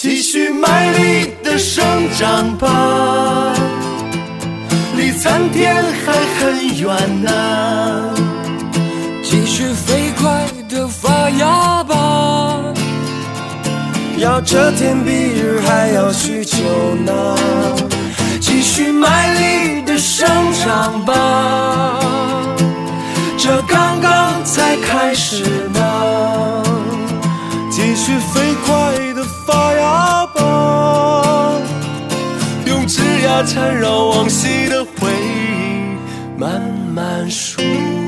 继续卖力地生长吧，离参天还很远呢。 继续飞快地发芽吧， 要这天比日还要许久呢。继续卖力地生长吧，这刚刚才开始呢。继续飞快地发芽吧，用枝桠缠绕往昔的回忆慢慢数。